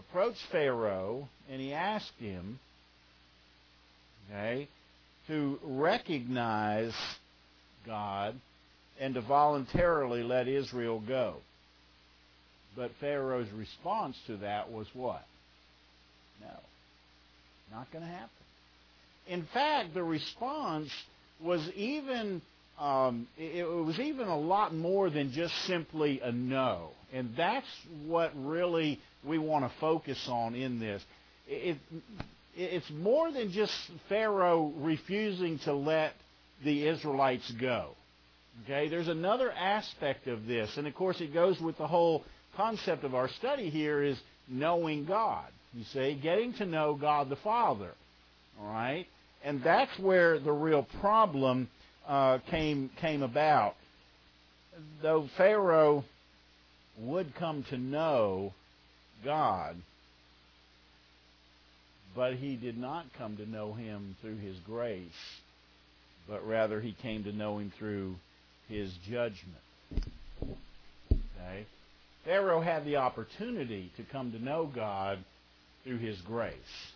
approached Pharaoh and he asked him, to recognize God and to voluntarily let Israel go. But Pharaoh's response to that was what? No. Not going to happen. In fact, the response was even it was even a lot more than just simply a no. And that's what really we want to focus on in this. It's more than just Pharaoh refusing to let the Israelites go. Okay, there's another aspect of this, and of course it goes with the whole concept of our study here is knowing God. You see, getting to know God the Father. All right, and that's where the real problem came about. Though Pharaoh would come to know God, but he did not come to know Him through His grace, but rather he came to know Him through His judgment. Okay? Pharaoh had the opportunity to come to know God through His grace.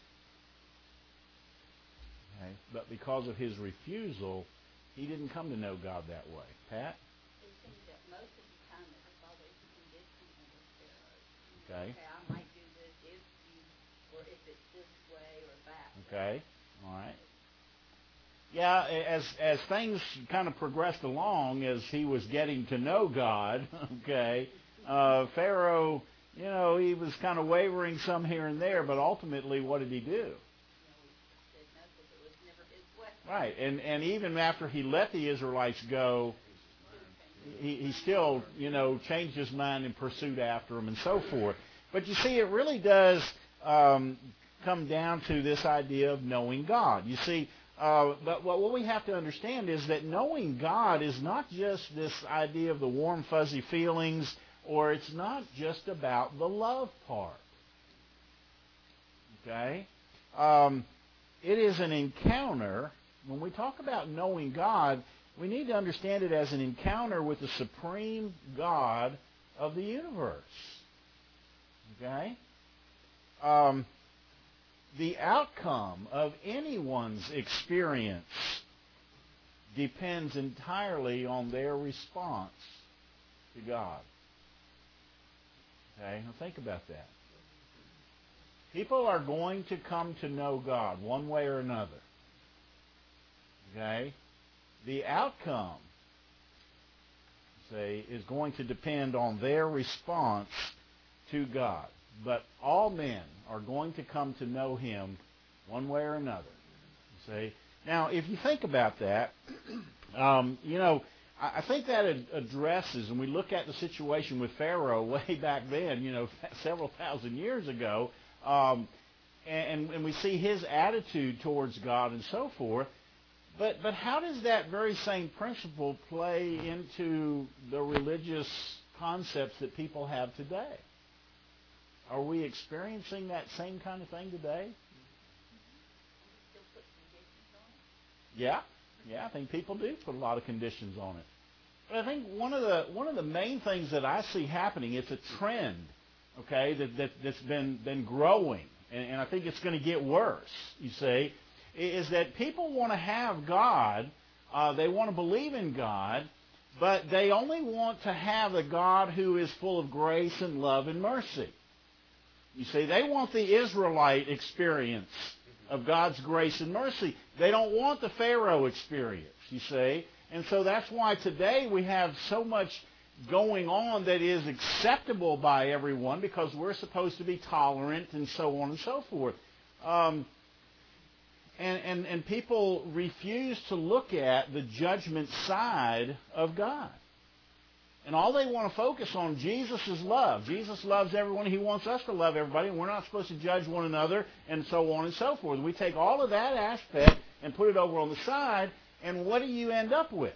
Okay? But because of his refusal, he didn't come to know God that way. Pat? It seems that most of the time it was always a condition with Pharaoh. Okay. I might do this if you, or if it's this way or that. Okay. All right. Yeah, as things kind of progressed along, as he was getting to know God, Pharaoh, he was kind of wavering some here and there, but ultimately, what did he do? Right, and even after he let the Israelites go, he still, changed his mind and pursued after them and so forth. But you see, it really does come down to this idea of knowing God. You see, but what we have to understand is that knowing God is not just this idea of the warm, fuzzy feelings, or it's not just about the love part. Okay? It is an encounter. When we talk about knowing God, we need to understand it as an encounter with the supreme God of the universe. Okay? The outcome of anyone's experience depends entirely on their response to God. Okay? Now think about that. People are going to come to know God one way or another. Okay? The outcome, is going to depend on their response to God. But all men are going to come to know Him one way or another. Now, if you think about that, I think that addresses, and we look at the situation with Pharaoh way back then, several thousand years ago, and we see his attitude towards God and so forth. But how does that very same principle play into the religious concepts that people have today? Are we experiencing that same kind of thing today? Yeah, I think people do put a lot of conditions on it. But I think one of the main things that I see happening, it's a trend, that's been growing, and I think it's going to get worse. You see, is that people want to have God, they want to believe in God, but they only want to have a God who is full of grace and love and mercy. You see, they want the Israelite experience of God's grace and mercy. They don't want the Pharaoh experience, you see. And so that's why today we have so much going on that is acceptable by everyone, because we're supposed to be tolerant and so on and so forth. And people refuse to look at the judgment side of God. And all they want to focus on Jesus' love. Jesus loves everyone. He wants us to love everybody, and we're not supposed to judge one another, and so on and so forth. We take all of that aspect and put it over on the side, and what do you end up with?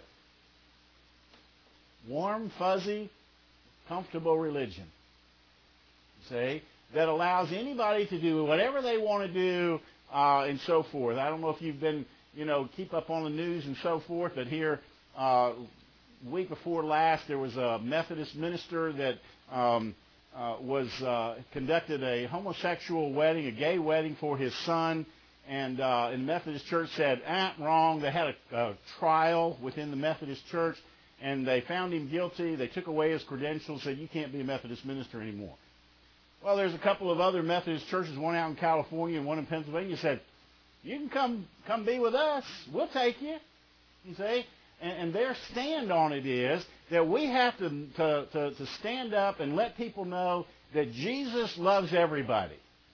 Warm, fuzzy, comfortable religion. See? That allows anybody to do whatever they want to do, and so forth. I don't know if you've been, keep up on the news and so forth, but here, week before last, there was a Methodist minister that conducted a homosexual wedding, a gay wedding for his son, and the Methodist Church said, wrong. They had a trial within the Methodist Church, and they found him guilty. They took away his credentials, said, you can't be a Methodist minister anymore. Well, there's a couple of other Methodist churches, one out in California and one in Pennsylvania, said, you can come be with us. We'll take you. You see? And their stand on it is that we have to stand up and let people know that Jesus loves everybody.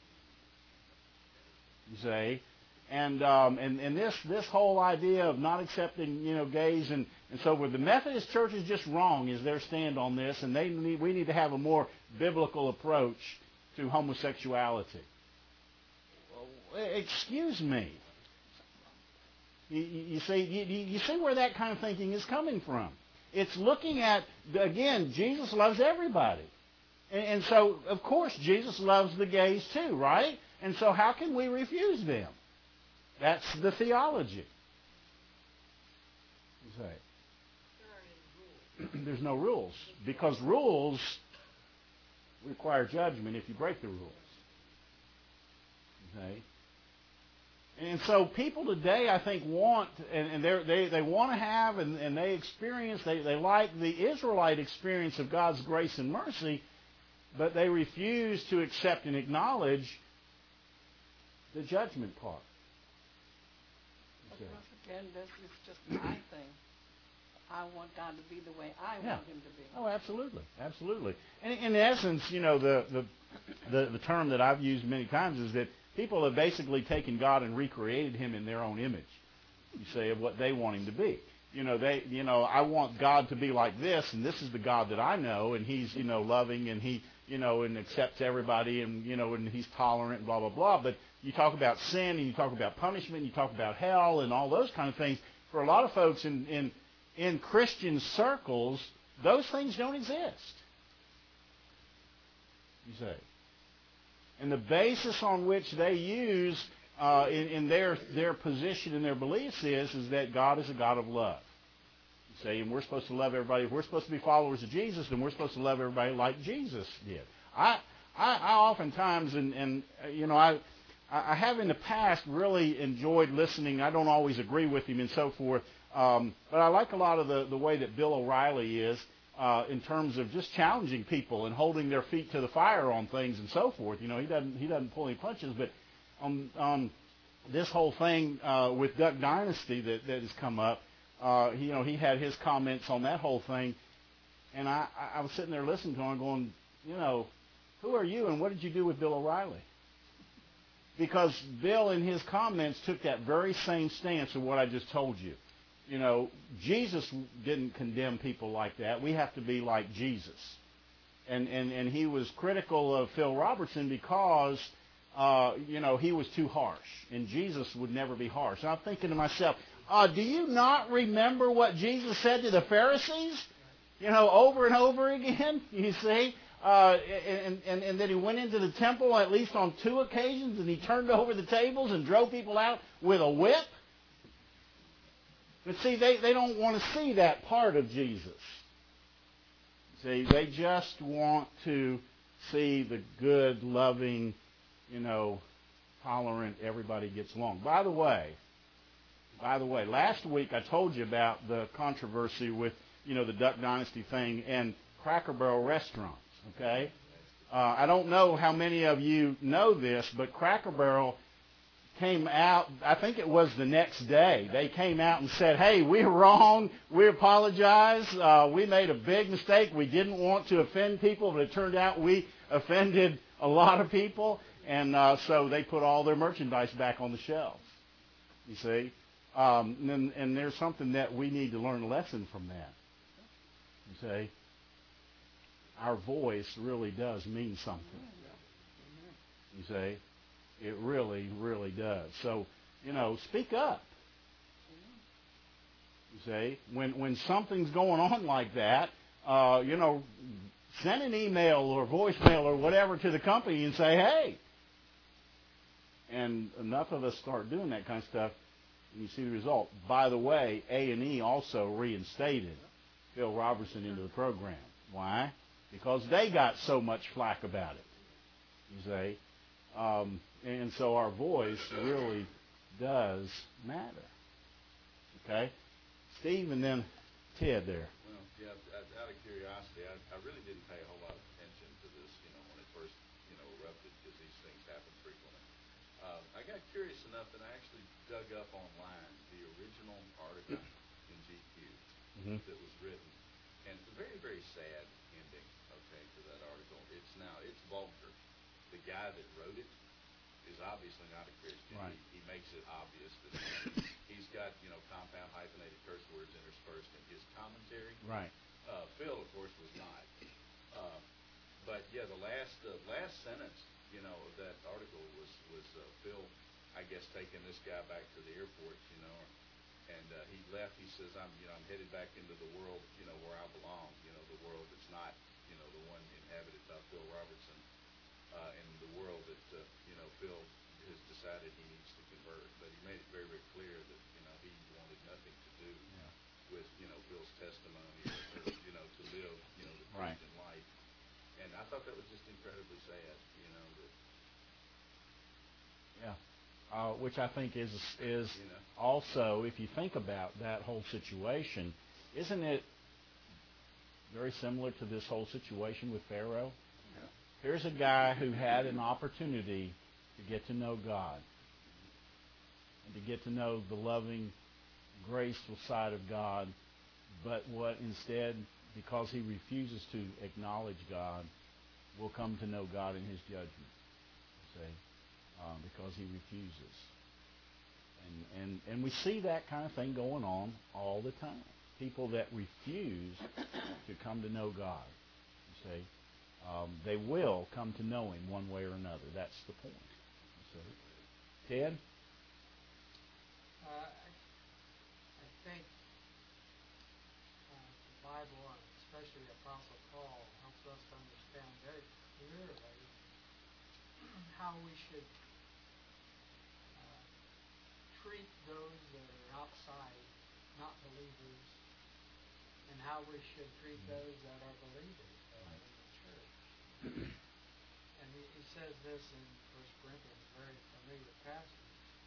You see? And this whole idea of not accepting, gays and so forth. The Methodist Church is just wrong is their stand on this, and we need to have a more biblical approach to homosexuality. Well, excuse me. You see where that kind of thinking is coming from. It's looking at, again, Jesus loves everybody. And so, of course, Jesus loves the gays too, right? And so how can we refuse them? That's the theology. You say. There's no rules. Because rules require judgment if you break the rules. Okay? And so people today, I think, want, and they want to have, and they experience, they like the Israelite experience of God's grace and mercy, but they refuse to accept and acknowledge the judgment part. Once again, this is just my thing. I want God to be the way I want Him to be. Oh, absolutely, absolutely. And in essence, the term that I've used many times is that people have basically taken God and recreated Him in their own image. You say of what they want Him to be. I want God to be like this, and this is the God that I know, and He's loving, and He and accepts everybody, and and He's tolerant, and blah blah blah. But you talk about sin, and you talk about punishment, and you talk about hell, and all those kind of things. For a lot of folks in Christian circles, those things don't exist. You say. And the basis on which they use in their position and their beliefs is that God is a God of love. You say, and we're supposed to love everybody. If we're supposed to be followers of Jesus, then we're supposed to love everybody like Jesus did. I oftentimes, I have in the past really enjoyed listening. I don't always agree with him and so forth, but I like a lot of the way that Bill O'Reilly is. In terms of just challenging people and holding their feet to the fire on things and so forth. He doesn't pull any punches, but on this whole thing with Duck Dynasty that has come up, he had his comments on that whole thing, and I was sitting there listening to him going, who are you and what did you do with Bill O'Reilly? Because Bill in his comments took that very same stance of what I just told you. Jesus didn't condemn people like that. We have to be like Jesus. And he was critical of Phil Robertson because, he was too harsh. And Jesus would never be harsh. And I'm thinking to myself, do you not remember what Jesus said to the Pharisees? Over and over again, you see? And then he went into the temple at least on 2 occasions and he turned over the tables and drove people out with a whip. But see, they don't want to see that part of Jesus. See, they just want to see the good, loving, tolerant, everybody gets along. By the way, last week I told you about the controversy with, the Duck Dynasty thing and Cracker Barrel restaurants, okay? I don't know how many of you know this, but Cracker Barrel came out, I think it was the next day, they came out and said, hey, we're wrong, we apologize, we made a big mistake, we didn't want to offend people, but it turned out we offended a lot of people, and so they put all their merchandise back on the shelves, you see. And there's something that we need to learn a lesson from that, you see. Our voice really does mean something, you see. It really, really does. So, speak up. You see, when something's going on like that, send an email or voicemail or whatever to the company and say, hey. And enough of us start doing that kind of stuff, and you see the result. By the way, A&E also reinstated Phil Robertson into the program. Why? because they got so much flack about it, you see. And so our voice really does matter. Okay? Steve and then Ted there. Well, yeah, out of curiosity, I really didn't pay a whole lot of attention to this, when it first, erupted, because these things happen frequently. I got curious enough that I actually dug up online the original article in GQ that was written, and it's a very, very sad ending, to that article. It's vulgar. The guy that wrote it is obviously not a Christian. Right. He makes it obvious that he's got, compound hyphenated curse words interspersed in his commentary. Right. Phil, of course, was not. But yeah, the last sentence, that article was Phil, I guess, taking this guy back to the airport, and he left. He says, I'm headed back into the world, where I belong, the world that's not, the one inhabited by Phil Robertson, and the world that, Phil has decided he needs to convert. But he made it very, very clear that, he wanted nothing to do with, Phil's testimony, or, to live, the Christian life. And I thought that was just incredibly sad, that, Which I think is also, if you think about that whole situation, isn't it very similar to this whole situation with Pharaoh? Yeah. Here's a guy who had an opportunity to get to know God and to get to know the loving, graceful side of God, but what instead, because he refuses to acknowledge God, will come to know God in his judgment, because he refuses. And we see that kind of thing going on all the time. People that refuse to come to know God, they will come to know him one way or another. That's the point. Ted? I think the Bible, and especially the Apostle Paul, helps us to understand very clearly how we should treat those that are outside, not believers, and how we should treat those that are believers that are in the church. And he says this in 1 Corinthians, a very familiar passage.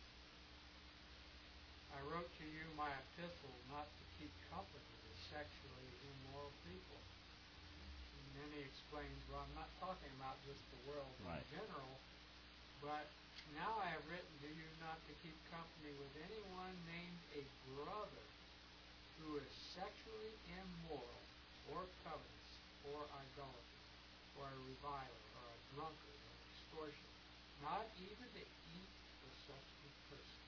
I wrote to you my epistle not to keep company with sexually immoral people. And then he explains, well, I'm not talking about just the world in general, but now I have written to you not to keep company with anyone named a brother who is sexually immoral, or covetous, or idolater, or a reviler, or a drunkard, or extortioner, not even to eat with such a person.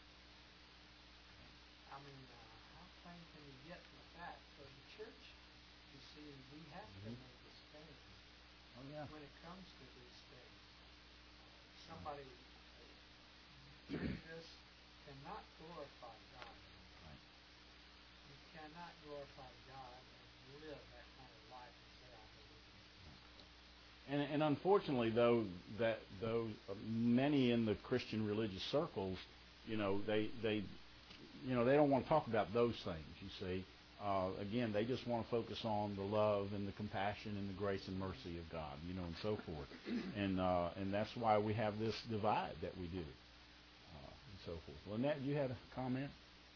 I mean, how plain can you get with that? So the church, you see, we have to make a stand when it comes to these things. Somebody doing this cannot glorify God. You cannot glorify God and live that kind of life and say, I believe. And unfortunately, though, many in the Christian religious circles, they don't want to talk about those things. You see, again, they just want to focus on the love and the compassion and the grace and mercy of God, and so forth. And that's why we have this divide that we do, and so forth. Lynette, you had a comment?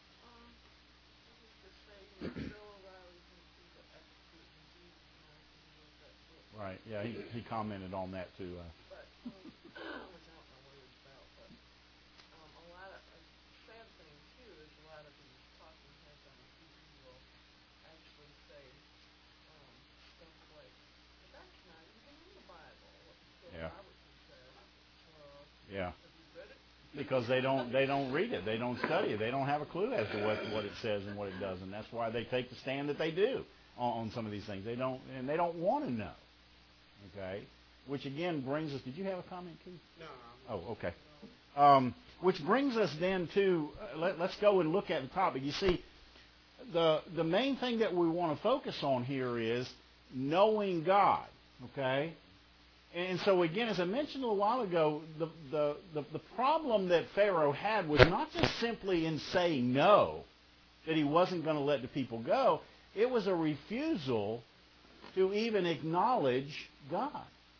Right. Yeah, he commented on that too. But I don't know what it's about, but a lot of sad thing too is a lot of these talking heads on TV will actually say stuff like, "But that's not even in the Bible." What Phil Robertson said. Yeah. Have you read it? Because they don't read it, they don't study it, they don't have a clue as to what it says and what it doesn't. That's why they take the stand that they do on some of these things. They don't want to know. Okay, which again brings us. Did you have a comment, Keith? No. Oh, okay. Which brings us then to let's go and look at the topic. You see, the main thing that we want to focus on here is knowing God. Okay. And so again, as I mentioned a little while ago, the problem that Pharaoh had was not just simply in saying no, that he wasn't going to let the people go. It was a refusal to even acknowledge God.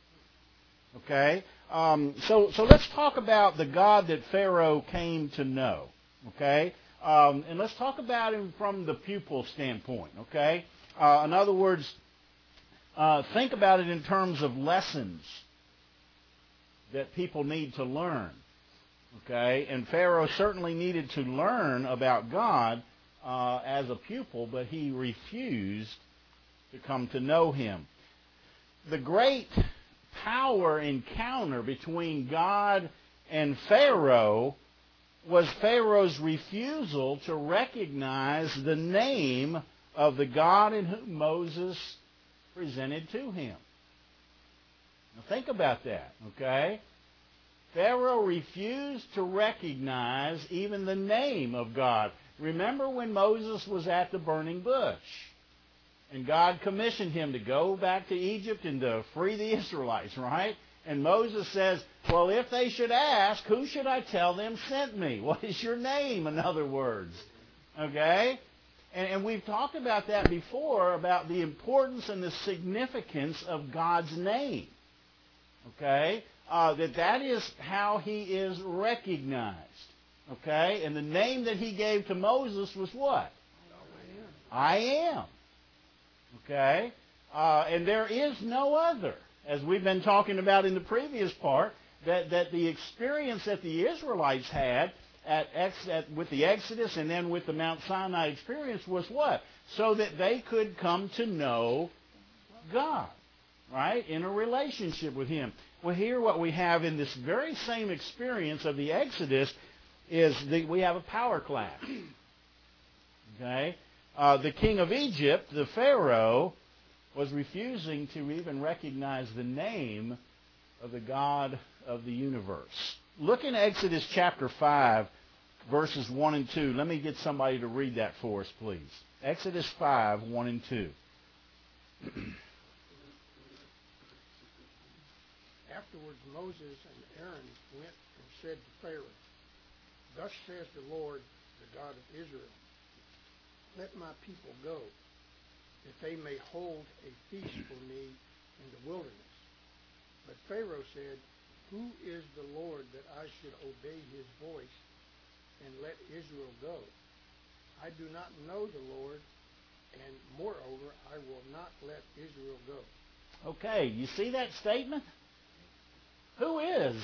Okay? So let's talk about the God that Pharaoh came to know. Okay? And let's talk about him from the pupil standpoint. Okay? In other words, think about it in terms of lessons that people need to learn. Okay? And Pharaoh certainly needed to learn about God as a pupil, but he refused to come to know him. The great power encounter between God and Pharaoh was Pharaoh's refusal to recognize the name of the God in whom Moses presented to him. Now think about that, okay? Pharaoh refused to recognize even the name of God. Remember when Moses was at the burning bush and God commissioned him to go back to Egypt and to free the Israelites, right? And Moses says, well, if they should ask, who should I tell them sent me? What is your name, in other words? Okay? And we've talked about that before, about the importance and the significance of God's name. Okay? That is how he is recognized. Okay? And the name that he gave to Moses was what? I am. Okay? And there is no other, as we've been talking about in the previous part, that the experience that the Israelites had with the Exodus and then with the Mount Sinai experience was what? So that they could come to know God, right? In a relationship with him. Well, here what we have in this very same experience of the Exodus is we have a power clash. Okay? The king of Egypt, the Pharaoh, was refusing to even recognize the name of the God of the universe. Look in Exodus chapter 5, verses 1 and 2. Let me get somebody to read that for us, please. Exodus 5, 1 and 2. Afterwards Moses and Aaron went and said to Pharaoh, Thus says the Lord, the God of Israel, Let my people go, that they may hold a feast for me in the wilderness. But Pharaoh said, Who is the Lord that I should obey his voice and let Israel go? I do not know the Lord, and moreover, I will not let Israel go. Okay, you see that statement? Who is?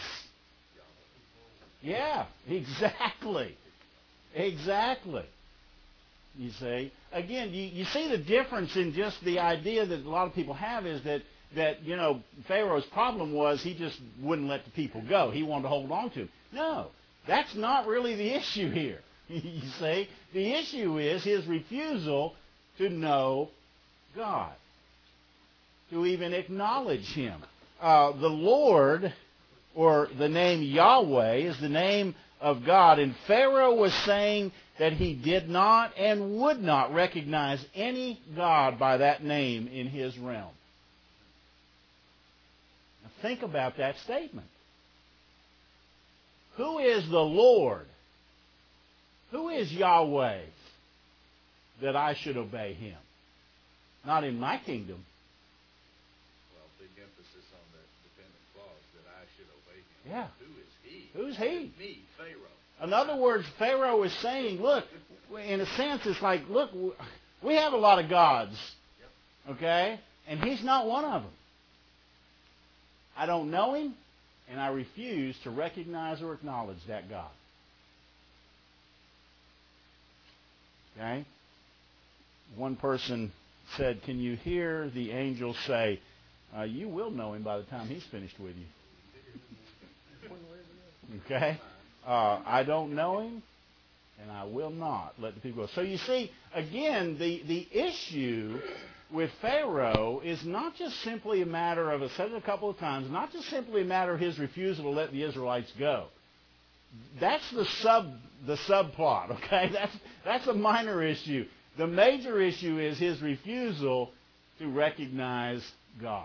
Yeah, exactly. Exactly. You see? Again, you see the difference in just the idea that a lot of people have is that Pharaoh's problem was he just wouldn't let the people go. He wanted to hold on to them. No, that's not really the issue here. You see? The issue is his refusal to know God, to even acknowledge him. The Lord, or the name Yahweh, is the name of God. And Pharaoh was saying that he did not and would not recognize any God by that name in his realm. Now think about that statement. Who is the Lord? Who is Yahweh that I should obey him? Not in my kingdom. Well, big emphasis on that dependent clause, that I should obey him. Yeah. Who is he? Who's he? Me, Pharaoh. In other words, Pharaoh is saying, look, in a sense, it's like, look, we have a lot of gods, okay? And he's not one of them. I don't know him, and I refuse to recognize or acknowledge that God. Okay? One person said, can you hear the angel say, you will know him by the time he's finished with you? Okay? I don't know him, and I will not let the people go. So you see, again, the issue with Pharaoh is not just simply a matter of, I've said it a couple of times, not just simply a matter of his refusal to let the Israelites go. That's the subplot, okay? That's a minor issue. The major issue is his refusal to recognize God.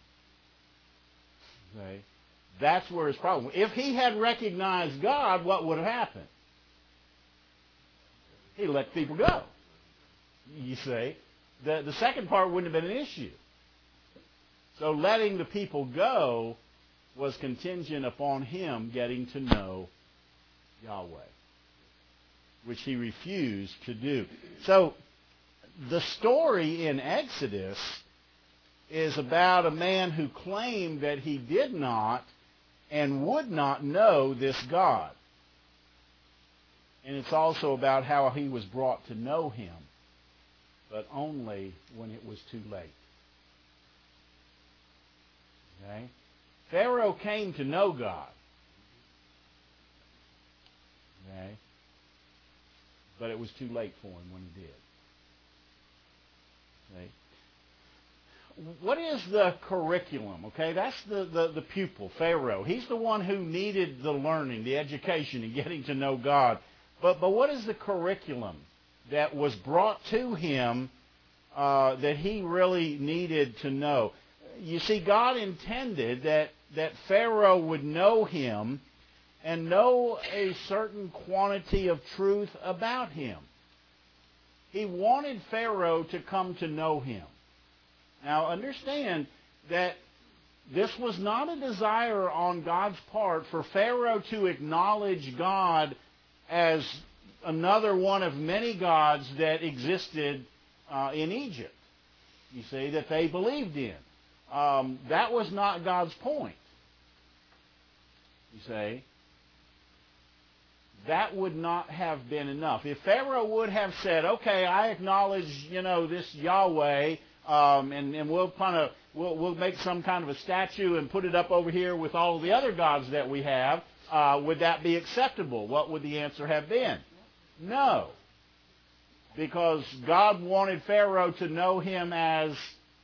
Okay? That's where his problem. If he had recognized God, what would have happened? He'd let people go. You see? The second part wouldn't have been an issue. So letting the people go was contingent upon him getting to know Yahweh, which he refused to do. So the story in Exodus is about a man who claimed that he did not and would not know this God. And it's also about how he was brought to know him, but only when it was too late. Okay? Pharaoh came to know God. Okay? But it was too late for him when he did. Okay? What is the curriculum? Okay, that's the pupil, Pharaoh. He's the one who needed the learning, the education, and getting to know God. But what is the curriculum that was brought to him that he really needed to know? You see, God intended that Pharaoh would know him and know a certain quantity of truth about him. He wanted Pharaoh to come to know him. Now, understand that this was not a desire on God's part for Pharaoh to acknowledge God as another one of many gods that existed in Egypt, you see, that they believed in. That was not God's point, you see. That would not have been enough. If Pharaoh would have said, okay, I acknowledge, this Yahweh, and we'll make some kind of a statue and put it up over here with all the other gods that we have, would that be acceptable? What would the answer have been? No. Because God wanted Pharaoh to know him as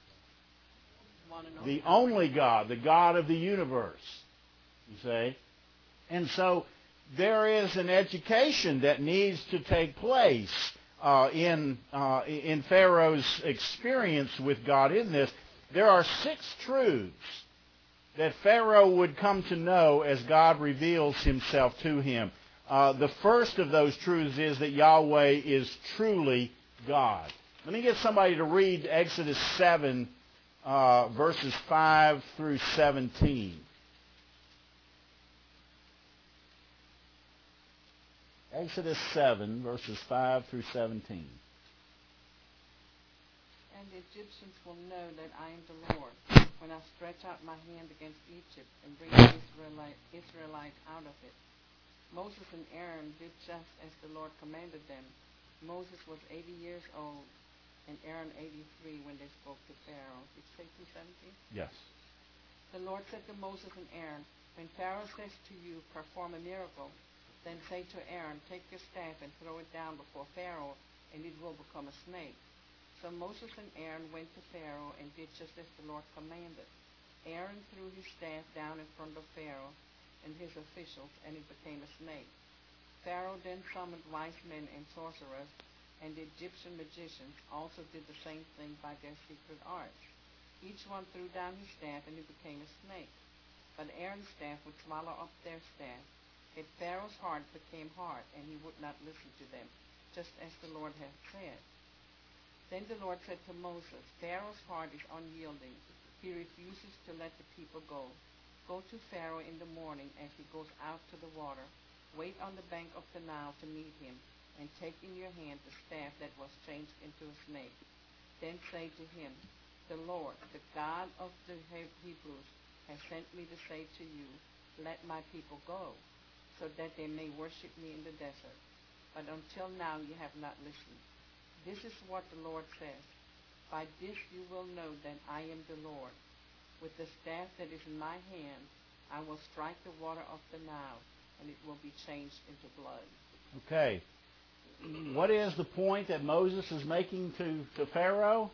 the only God, the God of the universe. You see? And so there is an education that needs to take place in Pharaoh's experience with God in this. There are 6 truths that Pharaoh would come to know as God reveals himself to him. The first of those truths is that Yahweh is truly God. Let me get somebody to read Exodus 7, verses 5 through 17. Exodus 7, verses 5 through 17. And the Egyptians will know that I am the Lord, when I stretch out my hand against Egypt and bring the Israelite out of it. Moses and Aaron did just as the Lord commanded them. Moses was 80 years old, and Aaron 83 when they spoke to Pharaoh. Did you say 2:17? Yes. The Lord said to Moses and Aaron, when Pharaoh says to you, perform a miracle, then say to Aaron, take your staff and throw it down before Pharaoh, and it will become a snake. So Moses and Aaron went to Pharaoh and did just as the Lord commanded. Aaron threw his staff down in front of Pharaoh and his officials, and it became a snake. Pharaoh then summoned wise men and sorcerers, and the Egyptian magicians also did the same thing by their secret arts. Each one threw down his staff, and it became a snake. But Aaron's staff would swallow up their staff. Yet Pharaoh's heart became hard, and he would not listen to them, just as the Lord had said. Then the Lord said to Moses, Pharaoh's heart is unyielding. He refuses to let the people go. Go to Pharaoh in the morning as he goes out to the water. Wait on the bank of the Nile to meet him, and take in your hand the staff that was changed into a snake. Then say to him, the Lord, the God of the Hebrews, has sent me to say to you, let my people go, so that they may worship me in the desert. But until now you have not listened. This is what the Lord says. By this you will know that I am the Lord. With the staff that is in my hand, I will strike the water of the Nile, and it will be changed into blood. Okay. What is the point that Moses is making to Pharaoh?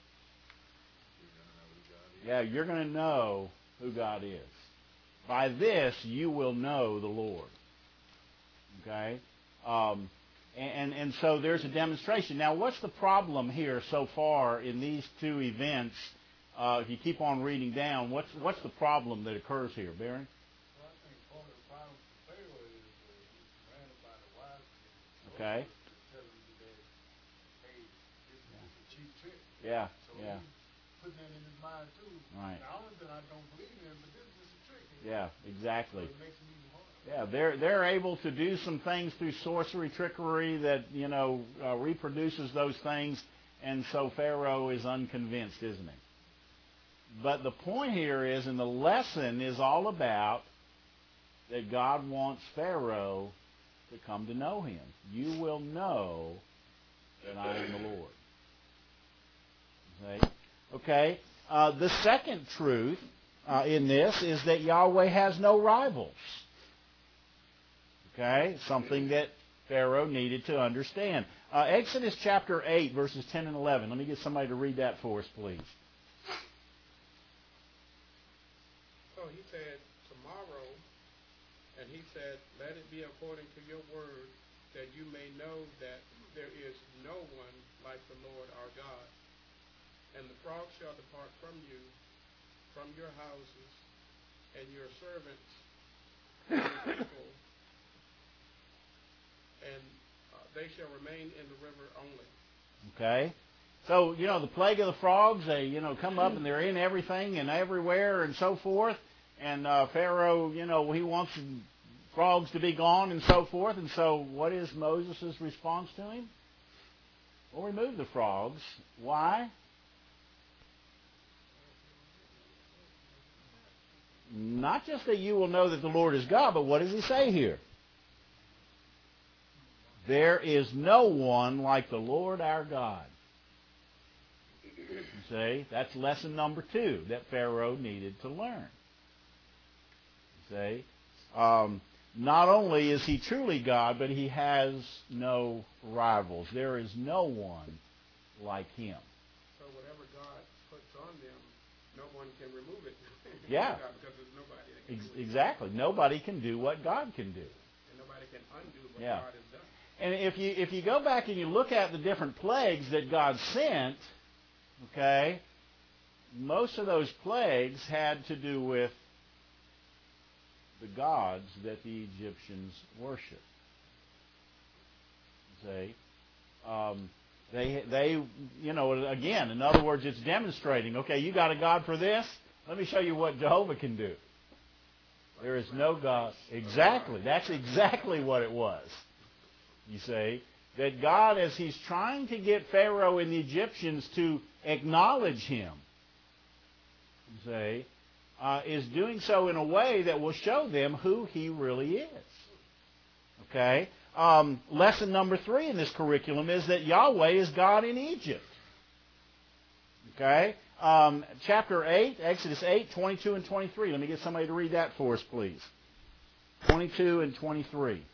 Yeah, you're going to know who God is. By this you will know the Lord. Okay? And so there's a demonstration. Now, what's the problem here so far in these 2 events? If you keep on reading down, what's the problem that occurs here, Barron? Well, I think part of the problem for Pharaoh is he's surrounded by the wise men. Okay. Telling you that, hey, this is a cheap trick. Yeah, So yeah. putting that in his mind too. Right. Not only that I don't believe in him, but this is a trick. Yeah, exactly. So it makes it even harder. Yeah, they're able to do some things through sorcery, trickery that reproduces those things, and so Pharaoh is unconvinced, isn't he? But the point here is, and the lesson is all about that God wants Pharaoh to come to know him. You will know that I am the Lord. Okay? The second truth in this is that Yahweh has no rivals. Okay? Something that Pharaoh needed to understand. Exodus chapter 8, verses 10 and 11. Let me get somebody to read that for us, please. So he said, tomorrow, and he said, let it be according to your word, that you may know that there is no one like the Lord our God. And the frogs shall depart from you, from your houses, and your servants, and your people, and they shall remain in the river only. Okay? So, the plague of the frogs, they, come up and they're in everything and everywhere and so forth. And Pharaoh, he wants frogs to be gone and so forth. And so what is Moses' response to him? Well, remove the frogs. Why? Not just that you will know that the Lord is God, but what does he say here? There is no one like the Lord our God. You see, that's lesson number 2 that Pharaoh needed to learn. You see, not only is he truly God, but he has no rivals. There is no one like him. So whatever God puts on them, no one can remove it. Yeah. Because there's nobody that can do it. Exactly. Nobody can do what God can do. And nobody can undo what Yeah. God has done. And if you go back and you look at the different plagues that God sent, okay, most of those plagues had to do with the gods that the Egyptians worshiped. See, they again, in other words, it's demonstrating. Okay, you got a God for this. Let me show you what Jehovah can do. There is no God. Exactly. That's exactly what it was. You see, that God, as he's trying to get Pharaoh and the Egyptians to acknowledge him, you see, is doing so in a way that will show them who he really is. Okay? Lesson number 3 in this curriculum is that Yahweh is God in Egypt. Okay? Chapter 8, Exodus 8, 22 and 23. Let me get somebody to read that for us, please. 22 and 23.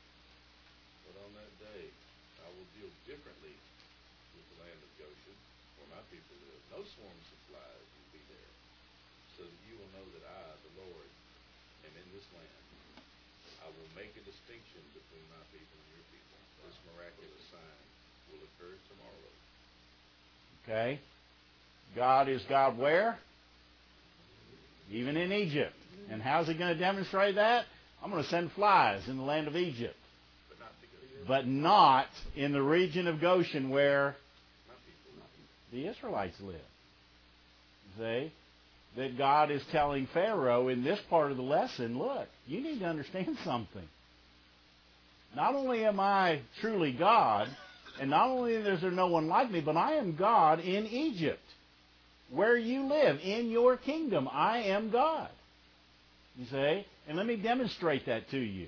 Make a distinction between my people and your people. This miraculous sign will occur tomorrow. Okay. God is God where? Even in Egypt. And how's he going to demonstrate that? I'm going to send flies in the land of Egypt. But not in the region of Goshen where the Israelites live. See? That God is telling Pharaoh in this part of the lesson, look, you need to understand something. Not only am I truly God, and not only is there no one like me, but I am God in Egypt, where you live, in your kingdom. I am God. You see? And let me demonstrate that to you.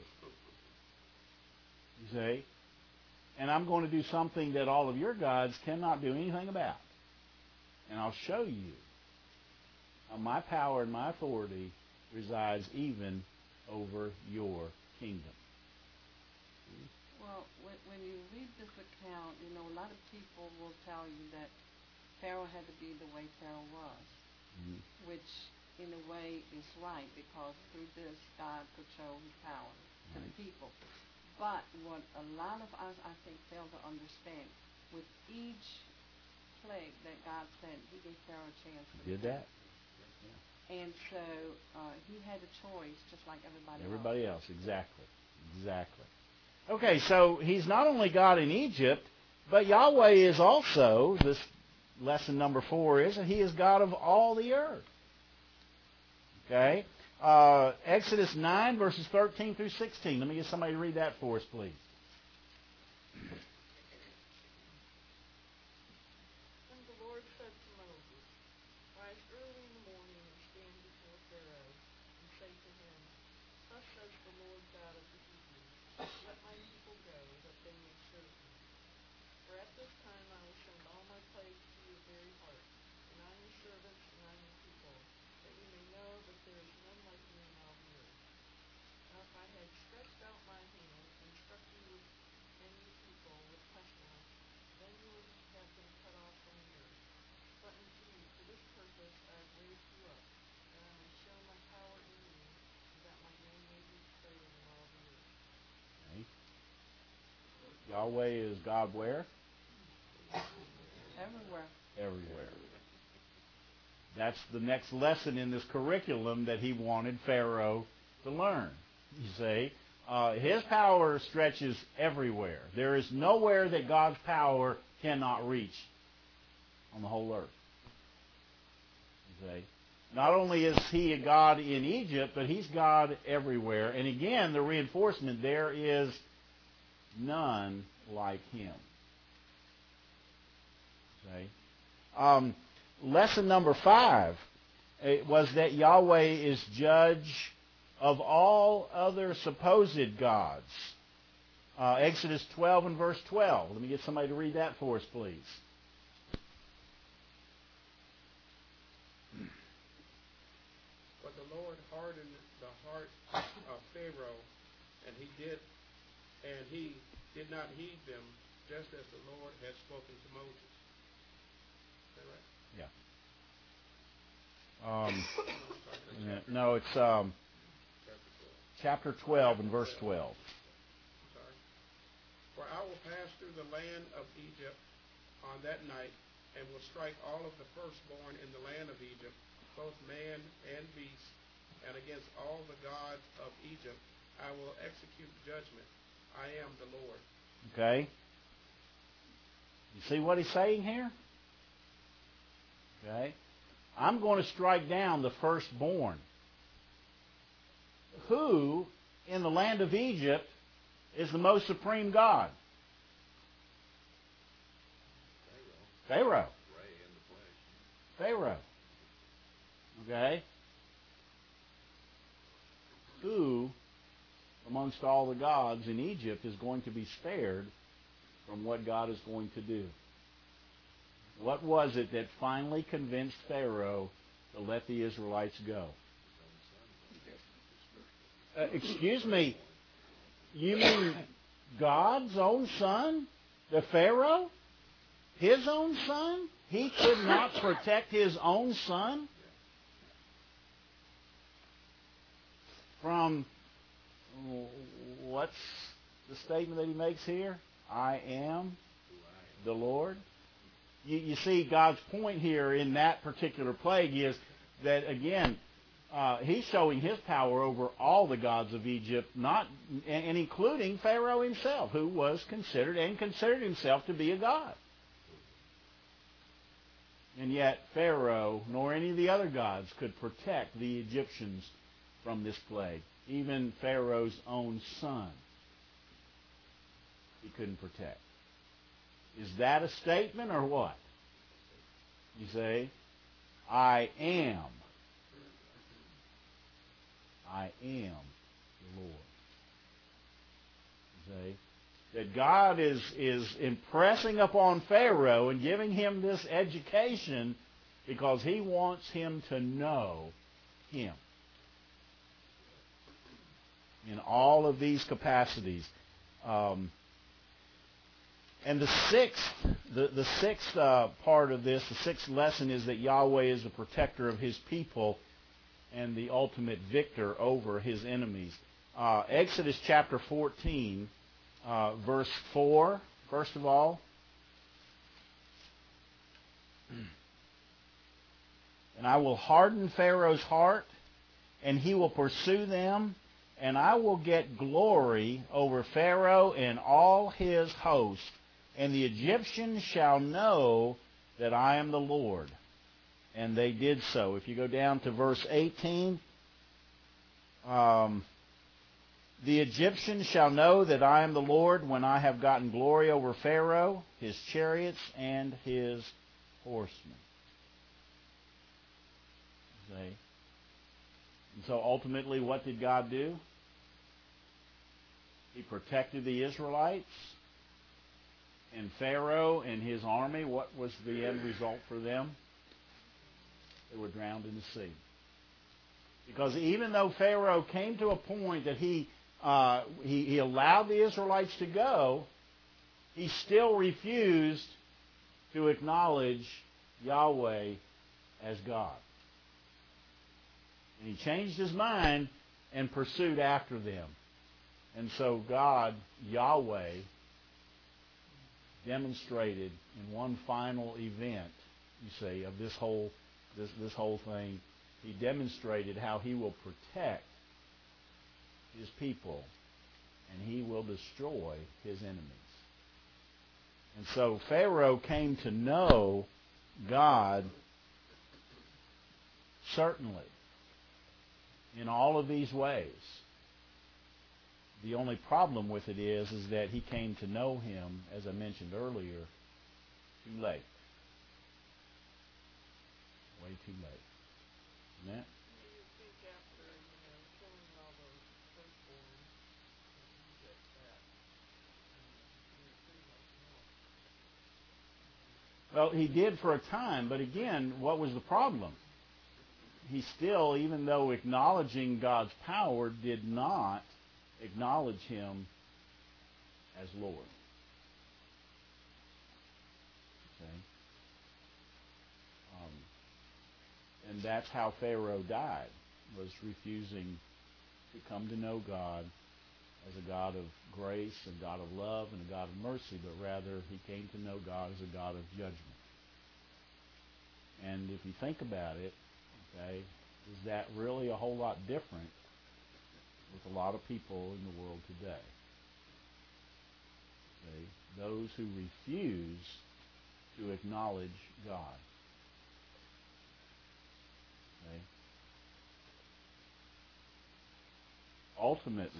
You see? And I'm going to do something that all of your gods cannot do anything about. And I'll show you. My power and my authority resides even over your kingdom. Well, when you read this account, a lot of people will tell you that Pharaoh had to be the way Pharaoh was, which in a way is right, because through this God could show his power to the people. But what a lot of us, I think, fail to understand, with each plague that God sent, he gave Pharaoh a chance to Did that? And so he had a choice, just like everybody else. Exactly. Okay, so he's not only God in Egypt, but Yahweh is also lesson number 4 is that he is God of all the earth. Okay? Exodus 9, verses 13 through 16. Let me get somebody to read that for us, please. And the Lord said to Moses, Rise early in the morning and stand before Pharaoh, and say to him, Thus says the Lord God of the Hebrews, Let my people go, that they may serve me. For at this time I will send all my plagues to your very heart, and on your servants and on your people, that you may know that there is none like me in all the earth. Now if I had stretched out my hand and struck you and your people with pestilence, then you would have been cut off from the earth. But indeed, for this purpose I have raised you up, that I may show my power in you, and that my name may be declared in all the earth. Okay. Yahweh is God where? Everywhere. Everywhere. That's the next lesson in this curriculum that he wanted Pharaoh to learn. You see, his power stretches everywhere. There is nowhere that God's power cannot reach on the whole earth. You see, not only is he a God in Egypt, but he's God everywhere. And again, the reinforcement, there is none like him. Okay. Lesson number 5 was that Yahweh is judge of all other supposed gods. Exodus 12 and verse 12. Let me get somebody to read that for us, please. But the Lord hardened the heart of Pharaoh, and he did not heed them, just as the Lord had spoken to Moses. Is that right? Yeah. No, it's chapter 12 and verse 12. Sorry. For I will pass through the land of Egypt on that night, and will strike all of the firstborn in the land of Egypt, both man and beast, and against all the gods of Egypt I will execute judgment. I am the Lord. Okay. You see what he's saying here? Okay. I'm going to strike down the firstborn. Who in the land of Egypt is the most supreme God? Pharaoh. Pharaoh. Okay? Who amongst all the gods in Egypt is going to be spared from what God is going to do? What was it that finally convinced Pharaoh to let the Israelites go? Excuse me, you mean God's own son? The Pharaoh? His own son? He could not protect his own son from, what's the statement that he makes here? I am the Lord. You see, God's point here in that particular plague is that, again, he's showing his power over all the gods of Egypt, and including Pharaoh himself, who was considered himself to be a god. And yet Pharaoh, nor any of the other gods, could protect the Egyptians from this plague. Even Pharaoh's own son, he couldn't protect. Is that a statement or what? You say, I am the Lord. You say, that God is impressing upon Pharaoh and giving him this education because he wants him to know him in all of these capacities. And the sixth part of this, the sixth lesson, is that Yahweh is the protector of his people and the ultimate victor over his enemies. Exodus chapter 14, verse 4, first of all. And I will harden Pharaoh's heart, and he will pursue them, and I will get glory over Pharaoh and all his host. And the Egyptians shall know that I am the Lord. And they did so. If you go down to verse 18, the Egyptians shall know that I am the Lord when I have gotten glory over Pharaoh, his chariots, and his horsemen. See? And so ultimately, what did God do? He protected the Israelites. And Pharaoh and his army, what was the end result for them? They were drowned in the sea. Because even though Pharaoh came to a point that he allowed the Israelites to go, he still refused to acknowledge Yahweh as God. And he changed his mind and pursued after them. And so God, Yahweh, demonstrated in one final event, you see, of this whole thing, he demonstrated how he will protect his people and he will destroy his enemies. And so Pharaoh came to know God certainly in all of these ways. The only problem with it is that he came to know him, as I mentioned earlier, too late. Way too late. Isn't that? You think after, killing all those firstborn in Egypt that you pretty much know. Well, he did for a time, but again, what was the problem? He still, even though acknowledging God's power, did not acknowledge him as Lord. Okay? And that's how Pharaoh died, was refusing to come to know God as a God of grace and God of love and a God of mercy, but rather he came to know God as a God of judgment. And if you think about it, okay, is that really a whole lot different with a lot of people in the world today? Okay? Those who refuse to acknowledge God. Okay? Ultimately,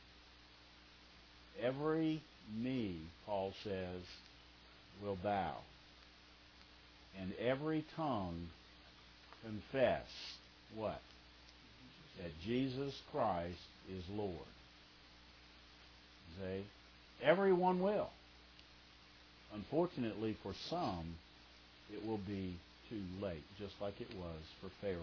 every knee, Paul says, will bow, and every tongue confess what? That Jesus Christ is Lord. See? Everyone will. Unfortunately, for some, it will be too late, just like it was for Pharaoh.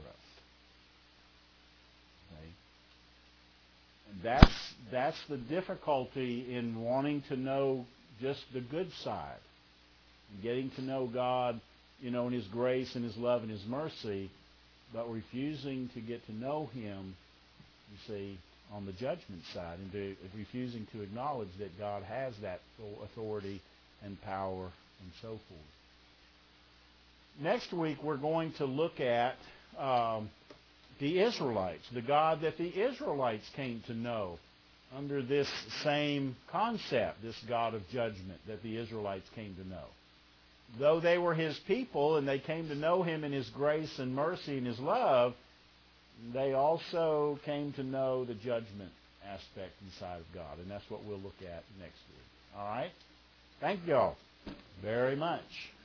Okay? And that's the difficulty in wanting to know just the good side, and getting to know God, in His grace and His love and His mercy, but refusing to get to know Him, you see, on the judgment side, and refusing to acknowledge that God has that authority and power and so forth. Next week, we're going to look at the Israelites, the God that the Israelites came to know under this same concept, this God of judgment that the Israelites came to know. Though they were His people and they came to know Him in His grace and mercy and His love, they also came to know the judgment aspect inside of God. And that's what we'll look at next week. All right? Thank you all very much.